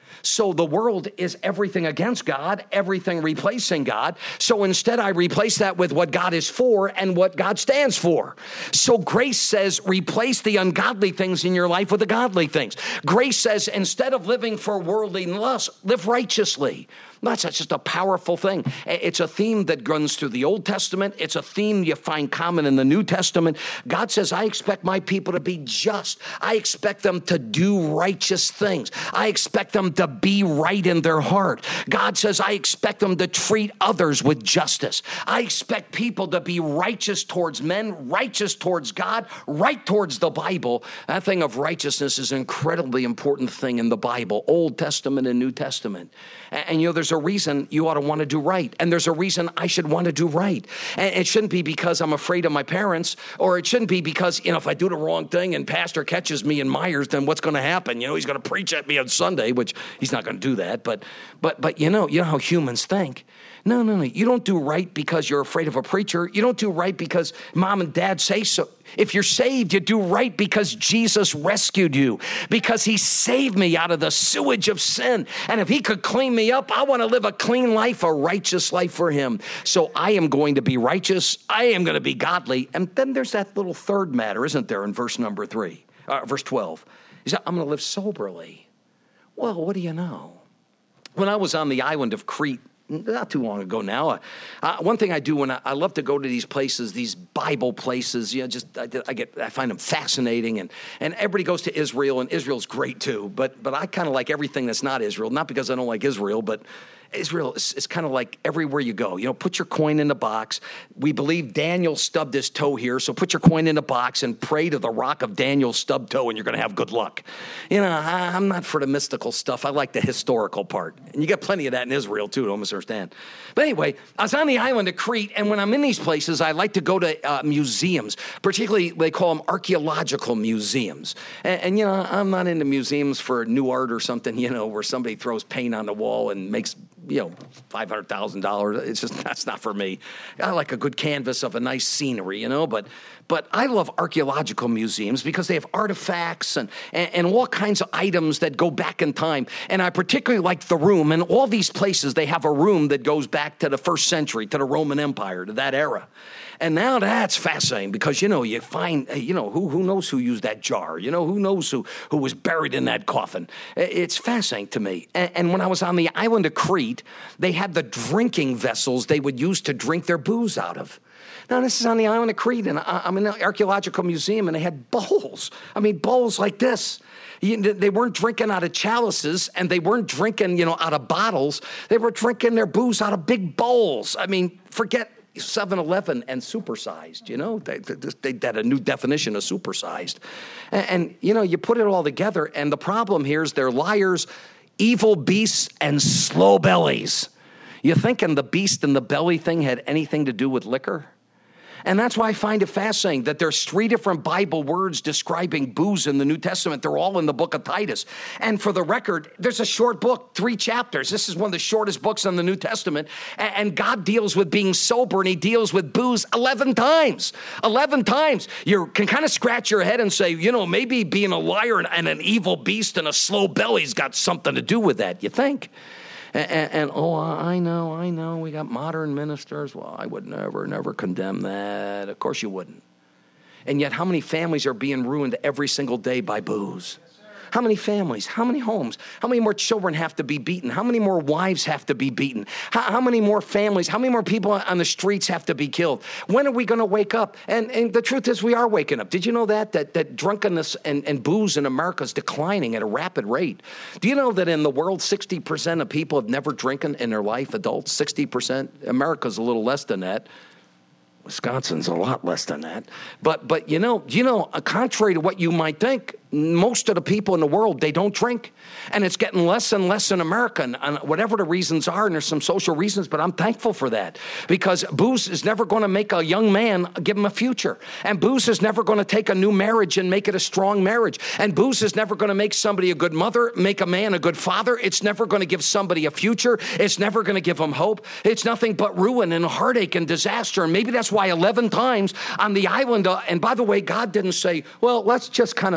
So the world is everything against God, everything replacing God. So instead, I replace that with what God is for and what God stands for. So grace says, replace the ungodly things in your life with the godly things. Grace says, instead of living for worldly lust, live righteously. That's just a powerful thing. It's a theme that runs through the Old Testament. It's a theme you find common in the New Testament. God says, I expect my people to be just. I expect them to do righteous things. I expect them to be right in their heart. God says, I expect them to treat others with justice. I expect people to be righteous towards men, righteous towards God, right towards the Bible. That thing of righteousness is an incredibly important thing in the Bible, Old Testament and New Testament. And, and you know, there's a reason you ought to want to do right. And there's a reason I should want to do right. And it shouldn't be because I'm afraid of my parents, or it shouldn't be because, you know, if I do the wrong thing and pastor catches me in Myers, then what's going to happen? You know, he's going to preach at me on Sunday, which he's not going to do that. But, but, but you know, you know how humans think. No, no, no. You don't do right because you're afraid of a preacher. You don't do right because mom and dad say so. If you're saved, you do right because Jesus rescued you, because he saved me out of the sewage of sin. And if he could clean me up, I want to live a clean life, a righteous life for him. So I am going to be righteous. I am going to be godly. And then there's that little third matter, isn't there, in verse number three, uh, verse twelve. He said, I'm going to live soberly. Well, what do you know? When I was on the island of Crete, not too long ago now. Uh, uh, one thing I do when I, I love to go to these places, these Bible places, you know, just I, I get I find them fascinating, and and everybody goes to Israel, and Israel's great too. But but I kind of like everything that's not Israel, not because I don't like Israel, but Israel is, is kind of like everywhere you go. You know, put your coin in the box. We believe Daniel stubbed his toe here, so put your coin in the box and pray to the rock of Daniel's stubbed toe, and you're going to have good luck. You know, I, I'm not for the mystical stuff. I like the historical part. And you got plenty of that in Israel, too, don't misunderstand. But anyway, I was on the island of Crete, and when I'm in these places, I like to go to uh, museums, particularly they call them archaeological museums. And, and, you know, I'm not into museums for new art or something, you know, where somebody throws paint on the wall and makes, you know, five hundred thousand dollars. It's just, that's not for me. I like a good canvas of a nice scenery, you know, but but I love archaeological museums because they have artifacts and, and, and all kinds of items that go back in time. And I particularly like the room. And all these places, they have a room that goes back to the first century, to the Roman Empire, to that era. And now that's fascinating because, you know, you find, you know, who who knows who used that jar? You know, who knows who, who was buried in that coffin? It's fascinating to me. And, and when I was on the island of Crete, they had the drinking vessels they would use to drink their booze out of. Now, this is on the island of Crete, and I'm in an archaeological museum, and they had bowls. I mean, bowls like this. They weren't drinking out of chalices, and they weren't drinking, you know, out of bottles. They were drinking their booze out of big bowls. I mean, forget seven eleven and supersized, you know, they, they, they had a new definition of supersized. And, and, you know, you put it all together, and the problem here is they're liars, evil beasts, and slow bellies. You thinking the beast and the belly thing had anything to do with liquor? And that's why I find it fascinating that there's three different Bible words describing booze in the New Testament. They're all in the book of Titus. And for the record, there's a short book, three chapters. This is one of the shortest books in the New Testament. And God deals with being sober, and he deals with booze eleven times. eleven times. You can kind of scratch your head and say, you know, maybe being a liar and an evil beast and a slow belly's got something to do with that, you think? And, and, and, oh, I know, I know, we got modern ministers. Well, I would never, never condemn that. Of course you wouldn't. And yet, how many families are being ruined every single day by booze? How many families? How many homes? How many more children have to be beaten? How many more wives have to be beaten? How, how many more families? How many more people on the streets have to be killed? When are we going to wake up? And, and the truth is, we are waking up. Did you know that? That, that drunkenness and, and booze in America is declining at a rapid rate. Do you know that in the world, sixty percent of people have never drinking in their life, adults? sixty percent. America's a little less than that. Wisconsin's a lot less than that. But, but you know, you know, contrary to what you might think, most of the people in the world, they don't drink. And it's getting less and less in America, and, and whatever the reasons are, and there's some social reasons, but I'm thankful for that. Because booze is never going to make a young man, give him a future. And booze is never going to take a new marriage and make it a strong marriage. And booze is never going to make somebody a good mother, make a man a good father. It's never going to give somebody a future. It's never going to give them hope. It's nothing but ruin and heartache and disaster. And maybe that's why eleven times on the island, uh, and by the way, God didn't say, well, let's just kind of soften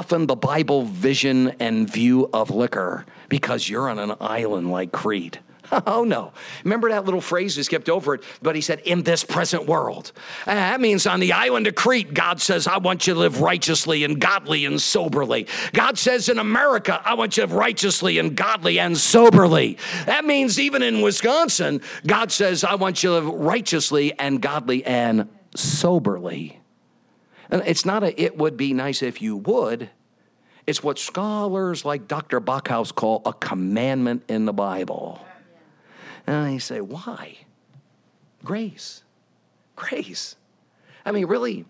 soften the Bible vision and view of liquor because you're on an island like Crete. Oh, no. Remember that little phrase? We skipped over it, but he said, in this present world. Uh, that means on the island of Crete, God says, I want you to live righteously and godly and soberly. God says in America, I want you to live righteously and godly and soberly. That means even in Wisconsin, God says, I want you to live righteously and godly and soberly. And it's not a, it would be nice if you would. It's what scholars like Doctor Backhaus call a commandment in the Bible. And you say, why? Grace. Grace. I mean, really,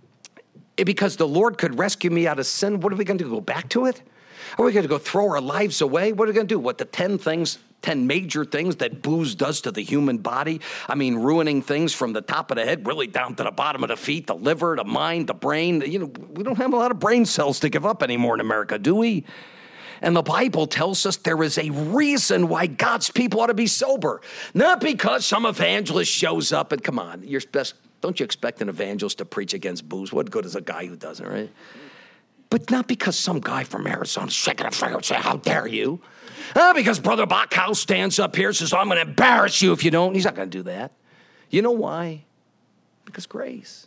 because the Lord could rescue me out of sin, what are we going to do, go back to it? Are we going to go throw our lives away? What are we going to do? What, the ten things, ten major things that booze does to the human body? I mean, ruining things from the top of the head, really down to the bottom of the feet, the liver, the mind, the brain. You know, we don't have a lot of brain cells to give up anymore in America, do we? And the Bible tells us there is a reason why God's people ought to be sober. Not because some evangelist shows up and, come on, you're best, don't you expect an evangelist to preach against booze? What good is a guy who doesn't, right? But not because some guy from Arizona is shaking a finger and say, how dare you? Not because Brother Backhaus stands up here and says, I'm going to embarrass you if you don't. He's not going to do that. You know why? Because grace.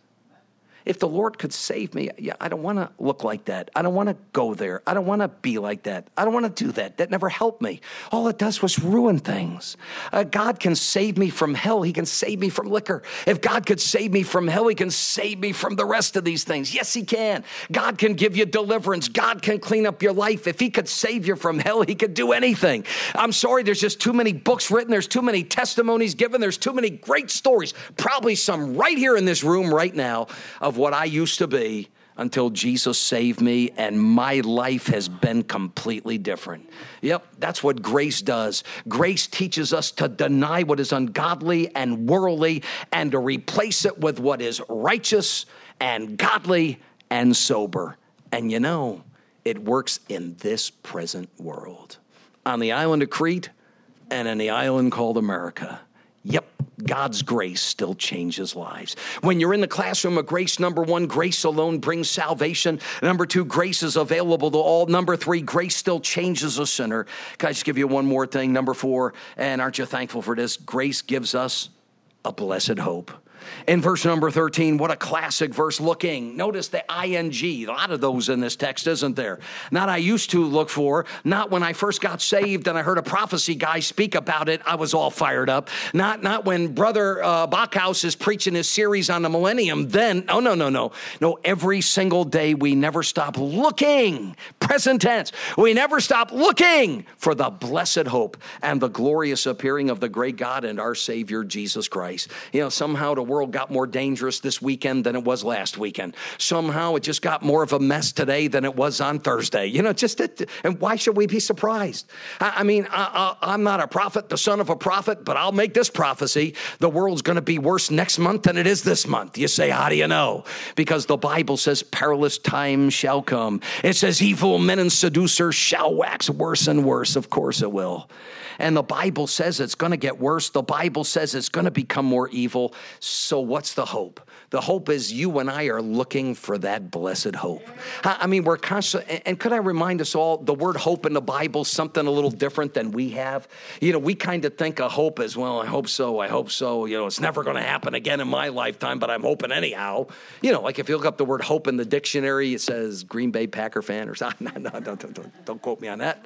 If the Lord could save me, yeah, I don't want to look like that. I don't want to go there. I don't want to be like that. I don't want to do that. That never helped me. All it does was ruin things. Uh, God can save me from hell. He can save me from liquor. If God could save me from hell, he can save me from the rest of these things. Yes, he can. God can give you deliverance. God can clean up your life. If he could save you from hell, he could do anything. I'm sorry, there's just too many books written. There's too many testimonies given. There's too many great stories, probably some right here in this room right now, of what I used to be until Jesus saved me, and my life has been completely different. Yep, that's what grace does. Grace teaches us to deny what is ungodly and worldly and to replace it with what is righteous and godly and sober. And you know, it works in this present world. On the island of Crete and in the island called America. Yep, God's grace still changes lives. When you're in the classroom of grace, number one, grace alone brings salvation. Number two, grace is available to all. Number three, grace still changes a sinner. Can I just give you one more thing? Number four, and aren't you thankful for this? Grace gives us a blessed hope. In verse number thirteen, what a classic verse. Looking. Notice the I N G. A lot of those in this text, isn't there? Not I used to look for. Not when I first got saved and I heard a prophecy guy speak about it, I was all fired up. Not not when Brother uh, Backhaus is preaching his series on the millennium. Then, oh, no, no, no. No, every single day we never stop looking. Present tense. We never stop looking for the blessed hope and the glorious appearing of the great God and our Savior, Jesus Christ. You know, somehow the world got more dangerous this weekend than it was last weekend. Somehow it just got more of a mess today than it was on Thursday. You know, just, it, and why should we be surprised? I, I mean, I, I, I'm not a prophet, the son of a prophet, but I'll make this prophecy. The world's going to be worse next month than it is this month. You say, how do you know? Because the Bible says perilous times shall come. It says evil men and seducers shall wax worse and worse. Of course it will. And the Bible says it's going to get worse. The Bible says it's going to become more evil. So what's the hope? The hope is you and I are looking for that blessed hope. I mean, we're constantly, and could I remind us all, the word hope in the Bible is something a little different than we have. You know, we kind of think of hope as, well, I hope so, I hope so. You know, it's never going to happen again in my lifetime, but I'm hoping anyhow. You know, like if you look up the word hope in the dictionary, it says Green Bay Packer fan or something. No, no, don't, don't, don't quote me on that.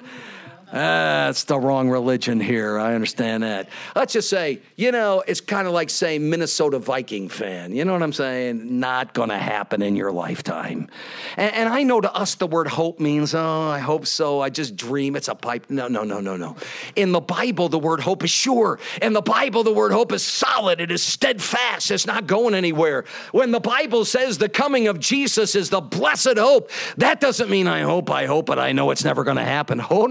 That's the wrong religion here. I understand that. Let's just say, you know, it's kind of like saying Minnesota Viking fan. You know what I'm saying? Not going to happen in your lifetime. And, and I know to us the word hope means, oh, I hope so. I just dream. It's a pipe. No, no, no, no, no. In the Bible, the word hope is sure. In the Bible, the word hope is solid. It is steadfast. It's not going anywhere. When the Bible says the coming of Jesus is the blessed hope, that doesn't mean I hope, I hope, but I know it's never going to happen. Oh, no.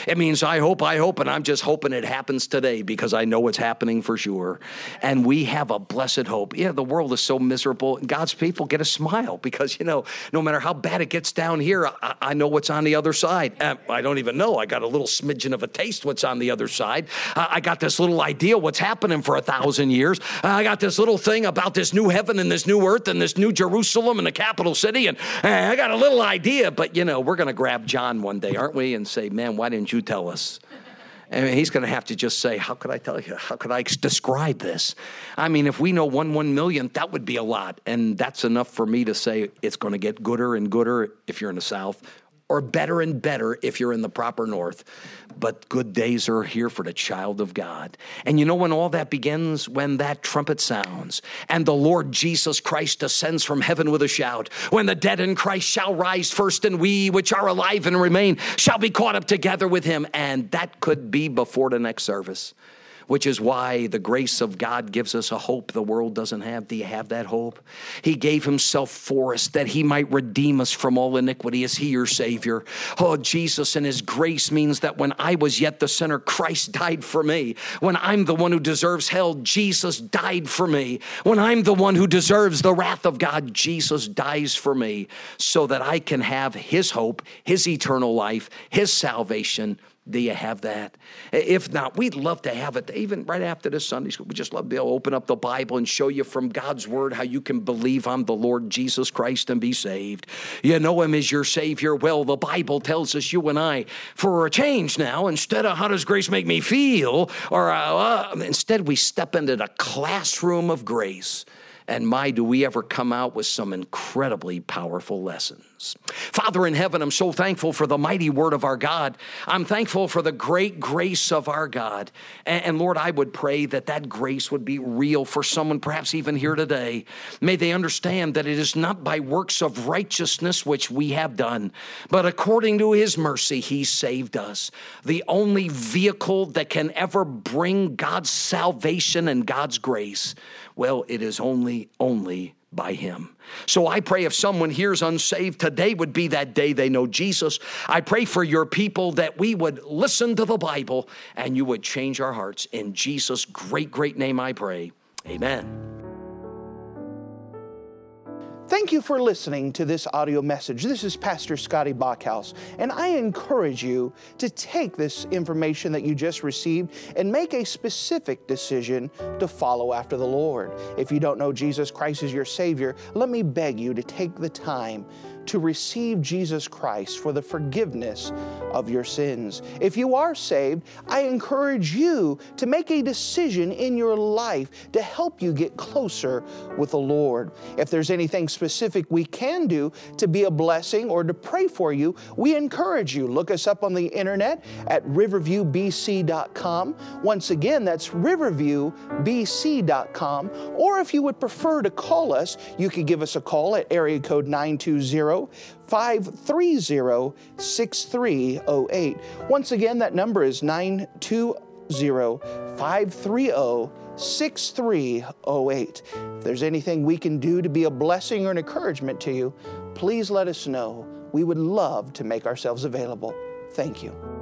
It means I hope, I hope, and I'm just hoping it happens today because I know it's happening for sure. And we have a blessed hope. Yeah, the world is so miserable. God's people get a smile because, you know, no matter how bad it gets down here, I, I know what's on the other side. Uh, I don't even know. I got a little smidgen of a taste what's on the other side. Uh, I got this little idea what's happening for a thousand years. Uh, I got this little thing about this new heaven and this new earth and this new Jerusalem and the capital city. And uh, I got a little idea, but, you know, we're going to grab John one day, aren't we? And say, man, why didn't you tell us? And he's going to have to just say, how could I tell you? How could I describe this? I mean, if we know one one millionth, that would be a lot. And that's enough for me to say it's going to get gooder and gooder if you're in the South, or better and better if you're in the proper North. But good days are here for the child of God. And you know when all that begins? When that trumpet sounds and the Lord Jesus Christ descends from heaven with a shout. When the dead in Christ shall rise first, and we which are alive and remain shall be caught up together with him. And that could be before the next service, which is why the grace of God gives us a hope the world doesn't have. Do you have that hope? He gave himself for us that he might redeem us from all iniquity. Is he your Savior? Oh, Jesus and his grace means that when I was yet the sinner, Christ died for me. When I'm the one who deserves hell, Jesus died for me. When I'm the one who deserves the wrath of God, Jesus dies for me so that I can have his hope, his eternal life, his salvation. Do you have that? If not, we'd love to have it. Even right after this Sunday school, we just love to be able to open up the Bible and show you from God's word how you can believe on the Lord Jesus Christ and be saved. You know him as your Savior. Well, the Bible tells us, you and I, for a change now, instead of how does grace make me feel, or uh, uh, instead we step into the classroom of grace. And my, do we ever come out with some incredibly powerful lessons. Father in heaven, I'm so thankful for the mighty word of our God. I'm thankful for the great grace of our God. And, and Lord, I would pray that that grace would be real for someone, perhaps even here today. May they understand that it is not by works of righteousness which we have done, but according to his mercy, he saved us. The only vehicle that can ever bring God's salvation and God's grace, well, it is only, only by him. So I pray if someone here is unsaved, today would be that day they know Jesus. I pray for your people that we would listen to the Bible and you would change our hearts. In Jesus' great, great name I pray. Amen. Thank you for listening to this audio message. This is Pastor Scotty Bachhaus, and I encourage you to take this information that you just received and make a specific decision to follow after the Lord. If you don't know Jesus Christ as your Savior, let me beg you to take the time to receive Jesus Christ for the forgiveness of your sins. If you are saved, I encourage you to make a decision in your life to help you get closer with the Lord. If there's anything specific we can do to be a blessing or to pray for you, we encourage you. Look us up on the internet at riverview b c dot com. Once again, that's riverview b c dot com. Or if you would prefer to call us, you could give us a call at area code nine two zero, five three zero, six three zero eight. Once again, that number is nine two zero, five three zero, six three zero eight. If there's anything we can do to be a blessing or an encouragement to you, please let us know. We would love to make ourselves available. Thank you.